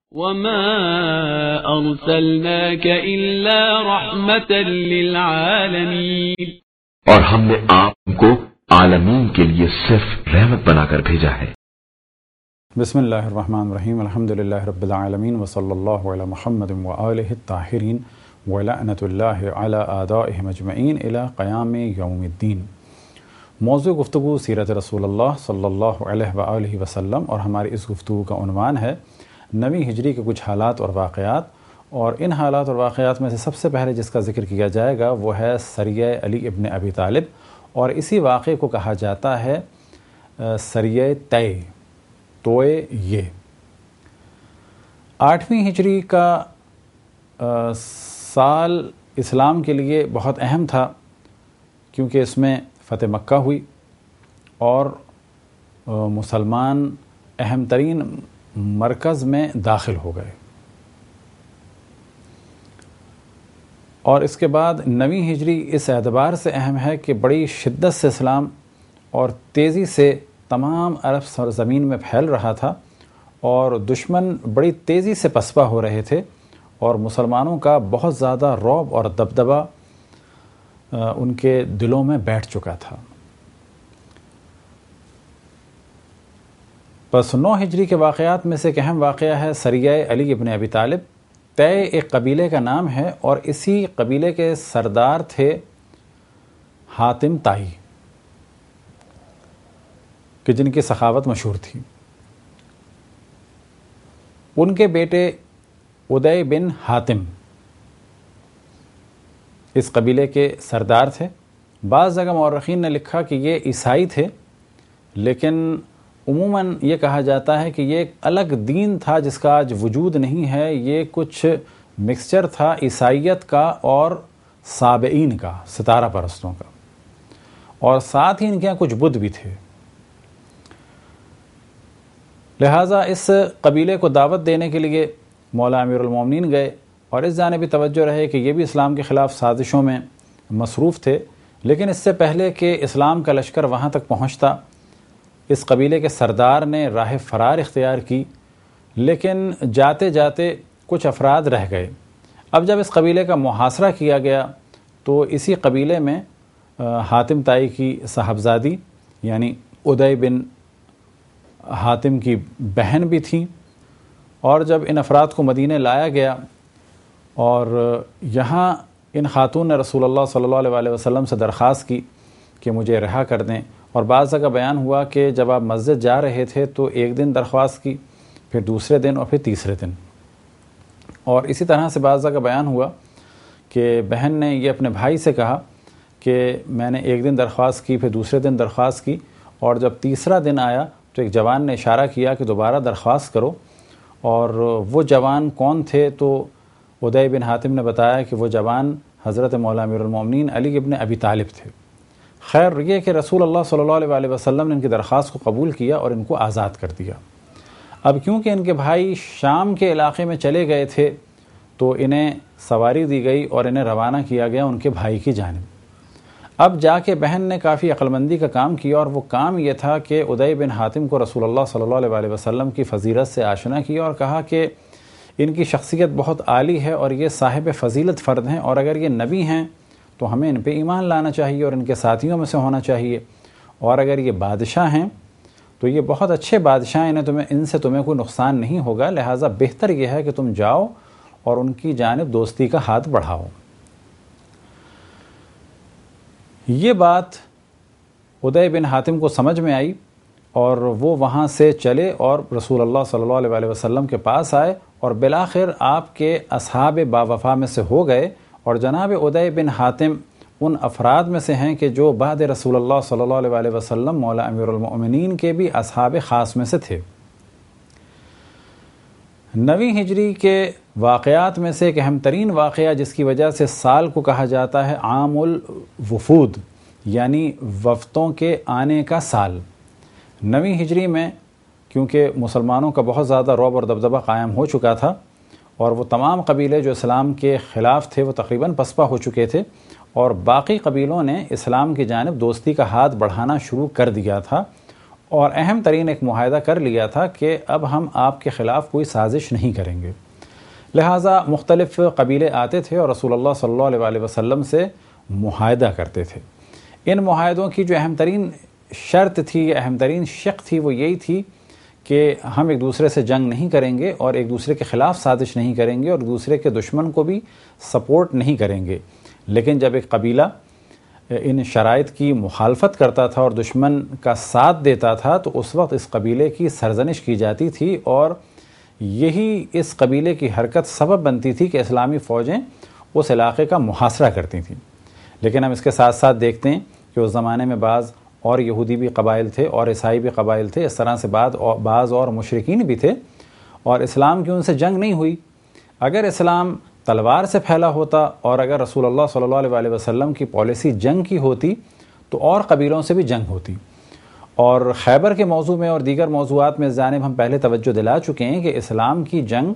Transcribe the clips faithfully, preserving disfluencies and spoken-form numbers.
وما أرسلناك إلا رحمة للعالمين، اور ہم نے آپ کو عالمین کے لیے صرف رحمت بنا کر بھیجا ہے۔ بسم اللہ الرحمن الرحیم، الحمدللہ رب العالمین، وصلی اللہ علی محمد وآلہ الطاہرین، ولعنۃ اللہ علی اعدائہم اجمعین الی قیام یوم الدین۔ موضوع گفتگو سیرت رسول اللہ صلی اللہ علیہ وآلہ وسلم، اور ہماری اس گفتگو کا عنوان ہے نویں ہجری کے کچھ حالات اور واقعات۔ اور ان حالات اور واقعات میں سے سب سے پہلے جس کا ذکر کیا جائے گا وہ ہے سریہ علی ابن ابی طالب، اور اسی واقعے کو کہا جاتا ہے سریہ طے، توئے یہ۔ آٹھویں ہجری کا سال اسلام کے لیے بہت اہم تھا، کیونکہ اس میں فتح مکہ ہوئی اور مسلمان اہم ترین مرکز میں داخل ہو گئے۔ اور اس کے بعد نویں ہجری اس اعتبار سے اہم ہے کہ بڑی شدت سے اسلام اور تیزی سے تمام عرب سرزمین میں پھیل رہا تھا، اور دشمن بڑی تیزی سے پسپا ہو رہے تھے، اور مسلمانوں کا بہت زیادہ رعب اور دبدبہ ان کے دلوں میں بیٹھ چکا تھا۔ پس نو ہجری کے واقعات میں سے ایک اہم واقعہ ہے سریہ علی ابن ابی طالب۔ طے ایک قبیلے کا نام ہے، اور اسی قبیلے کے سردار تھے حاتم طائی، کہ جن کی سخاوت مشہور تھی۔ ان کے بیٹے ادے بن حاتم اس قبیلے کے سردار تھے۔ بعض جگہ مورخین نے لکھا کہ یہ عیسائی تھے، لیکن عموماً یہ کہا جاتا ہے کہ یہ ایک الگ دین تھا جس کا آج وجود نہیں ہے۔ یہ کچھ مکسچر تھا عیسائیت کا اور سابعین کا، ستارہ پرستوں کا، اور ساتھ ہی ان کے یہاں کچھ بدھ بھی تھے۔ لہٰذا اس قبیلے کو دعوت دینے کے لیے مولا امیر المومنین گئے، اور اس جانب بھی توجہ رہے کہ یہ بھی اسلام کے خلاف سازشوں میں مصروف تھے۔ لیکن اس سے پہلے کہ اسلام کا لشکر وہاں تک پہنچتا، اس قبیلے کے سردار نے راہ فرار اختیار کی، لیکن جاتے جاتے کچھ افراد رہ گئے۔ اب جب اس قبیلے کا محاصرہ کیا گیا تو اسی قبیلے میں حاتم طائی کی صاحبزادی یعنی ادے بن حاتم کی بہن بھی تھیں، اور جب ان افراد کو مدینہ لایا گیا اور یہاں ان خاتون نے رسول اللہ صلی اللہ علیہ وسلم سے درخواست کی کہ مجھے رہا کر دیں، اور بعض جگہ بیان ہوا کہ جب آپ مسجد جا رہے تھے تو ایک دن درخواست کی، پھر دوسرے دن اور پھر تیسرے دن، اور اسی طرح سے بعض جگہ بیان ہوا کہ بہن نے یہ اپنے بھائی سے کہا کہ میں نے ایک دن درخواست کی، پھر دوسرے دن درخواست کی، اور جب تیسرا دن آیا تو ایک جوان نے اشارہ کیا کہ دوبارہ درخواست کرو، اور وہ جوان کون تھے تو ادے بن حاتم نے بتایا کہ وہ جوان حضرت مولا امیر المومنین علی ابن ابی طالب تھے۔ خیر یہ کہ رسول اللہ صلی اللہ علیہ وسلم نے ان کی درخواست کو قبول کیا اور ان کو آزاد کر دیا۔ اب کیونکہ ان کے بھائی شام کے علاقے میں چلے گئے تھے تو انہیں سواری دی گئی اور انہیں روانہ کیا گیا ان کے بھائی کی جانب۔ اب جا کے بہن نے کافی عقلمندی کا کام کیا، اور وہ کام یہ تھا کہ ادے بن حاتم کو رسول اللہ صلی اللہ علیہ وسلم کی فضیلت سے آشنا کیا، اور کہا کہ ان کی شخصیت بہت عالی ہے اور یہ صاحب فضیلت فرد ہیں، اور اگر یہ نبی ہیں تو ہمیں ان پہ ایمان لانا چاہیے اور ان کے ساتھیوں میں سے ہونا چاہیے، اور اگر یہ بادشاہ ہیں تو یہ بہت اچھے بادشاہ ہیں، انہیں تمہیں ان سے تمہیں کوئی نقصان نہیں ہوگا، لہٰذا بہتر یہ ہے کہ تم جاؤ اور ان کی جانب دوستی کا ہاتھ بڑھاؤ۔ یہ بات ادے بن حاتم کو سمجھ میں آئی، اور وہ وہاں سے چلے اور رسول اللہ صلی اللہ علیہ وسلم کے پاس آئے، اور بالآخر آپ کے اصحاب باوفا میں سے ہو گئے، اور جناب ادے بن حاتم ان افراد میں سے ہیں کہ جو بعد رسول اللہ صلی اللہ علیہ وسلم مولا امیر المؤمنین کے بھی اصحاب خاص میں سے تھے۔ نویں ہجری کے واقعات میں سے ایک اہم ترین واقعہ جس کی وجہ سے سال کو کہا جاتا ہے عام الوفود، یعنی وفتوں کے آنے کا سال۔ نویں ہجری میں کیونکہ مسلمانوں کا بہت زیادہ رعب اور دبدبہ قائم ہو چکا تھا، اور وہ تمام قبیلے جو اسلام کے خلاف تھے وہ تقریباً پسپا ہو چکے تھے، اور باقی قبیلوں نے اسلام کی جانب دوستی کا ہاتھ بڑھانا شروع کر دیا تھا، اور اہم ترین ایک معاہدہ کر لیا تھا کہ اب ہم آپ کے خلاف کوئی سازش نہیں کریں گے۔ لہٰذا مختلف قبیلے آتے تھے اور رسول اللہ صلی اللہ علیہ وسلم سے معاہدہ کرتے تھے۔ ان معاہدوں کی جو اہم ترین شرط تھی، اہم ترین شق تھی، وہ یہی تھی کہ ہم ایک دوسرے سے جنگ نہیں کریں گے اور ایک دوسرے کے خلاف سازش نہیں کریں گے اور ایک دوسرے کے دشمن کو بھی سپورٹ نہیں کریں گے۔ لیکن جب ایک قبیلہ ان شرائط کی مخالفت کرتا تھا اور دشمن کا ساتھ دیتا تھا تو اس وقت اس قبیلے کی سرزنش کی جاتی تھی اور یہی اس قبیلے کی حرکت سبب بنتی تھی کہ اسلامی فوجیں اس علاقے کا محاصرہ کرتی تھیں۔ لیکن ہم اس کے ساتھ ساتھ دیکھتے ہیں کہ اس زمانے میں بعض اور یہودی بھی قبائل تھے اور عیسائی بھی قبائل تھے، اس طرح سے بعد بعض اور مشرکین بھی تھے، اور اسلام کی ان سے جنگ نہیں ہوئی۔ اگر اسلام تلوار سے پھیلا ہوتا اور اگر رسول اللہ صلی اللہ علیہ وسلم کی پالیسی جنگ کی ہوتی تو اور قبیلوں سے بھی جنگ ہوتی۔ اور خیبر کے موضوع میں اور دیگر موضوعات میں اس جانب ہم پہلے توجہ دلا چکے ہیں کہ اسلام کی جنگ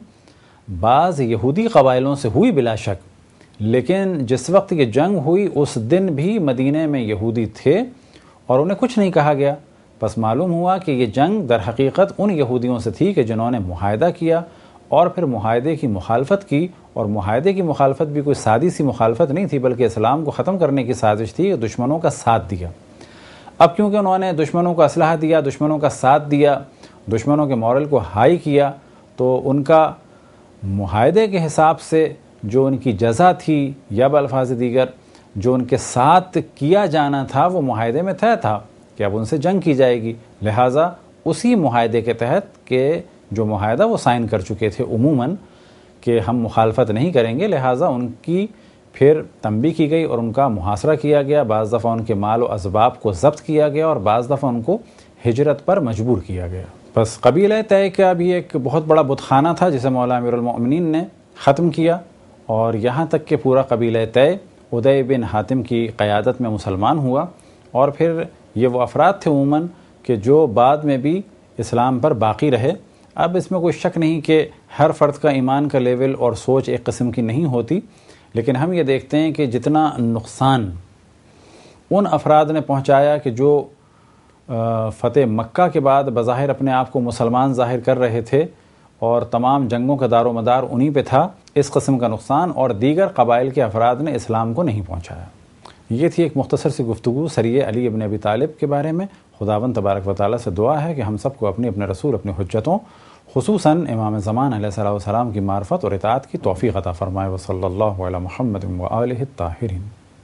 بعض یہودی قبائلوں سے ہوئی بلا شک، لیکن جس وقت یہ جنگ ہوئی اس دن بھی مدینہ میں یہودی تھے اور انہیں کچھ نہیں کہا گیا۔ بس معلوم ہوا کہ یہ جنگ در حقیقت ان یہودیوں سے تھی کہ جنہوں نے معاہدہ کیا اور پھر معاہدے کی مخالفت کی، اور معاہدے کی مخالفت بھی کوئی سادی سی مخالفت نہیں تھی بلکہ اسلام کو ختم کرنے کی سازش تھی، دشمنوں کا ساتھ دیا۔ اب کیونکہ انہوں نے دشمنوں کو اسلحہ دیا، دشمنوں کا ساتھ دیا، دشمنوں کے مورل کو ہائی کیا، تو ان کا معاہدے کے حساب سے جو ان کی جزا تھی یا بالفاظ دیگر جو ان کے ساتھ کیا جانا تھا وہ معاہدے میں طے تھا کہ اب ان سے جنگ کی جائے گی۔ لہٰذا اسی معاہدے کے تحت کہ جو معاہدہ وہ سائن کر چکے تھے عموماً کہ ہم مخالفت نہیں کریں گے، لہٰذا ان کی پھر تنبیہ کی گئی اور ان کا محاصرہ کیا گیا، بعض دفعہ ان کے مال و اسباب کو ضبط کیا گیا اور بعض دفعہ ان کو ہجرت پر مجبور کیا گیا۔ بس قبیلہ طے کا بھی ایک بہت بڑا بت خانہ تھا جسے مولا امیر المؤمنین نے ختم کیا، اور یہاں تک کہ پورا قبیلہ طے ادے بن حاتم کی قیادت میں مسلمان ہوا، اور پھر یہ وہ افراد تھے عموماً کہ جو بعد میں بھی اسلام پر باقی رہے۔ اب اس میں کوئی شک نہیں کہ ہر فرد کا ایمان کا لیول اور سوچ ایک قسم کی نہیں ہوتی، لیکن ہم یہ دیکھتے ہیں کہ جتنا نقصان ان افراد نے پہنچایا کہ جو فتح مکہ کے بعد بظاہر اپنے آپ کو مسلمان ظاہر کر رہے تھے اور تمام جنگوں کا دار و مدار انہی پہ تھا، اس قسم کا نقصان اور دیگر قبائل کے افراد نے اسلام کو نہیں پہنچایا۔ یہ تھی ایک مختصر سی گفتگو سریہ علی ابن ابی طالب کے بارے میں۔ خداوند تبارک و تعالیٰ سے دعا ہے کہ ہم سب کو اپنے اپنے رسول، اپنے حجتوں، خصوصاً امام زمان علیہ الصلوۃ والسلام کی معرفت اور اطاعت کی توفیق عطا فرمائے۔ وصلی اللہ علی محمد و آلہ الطاہرین۔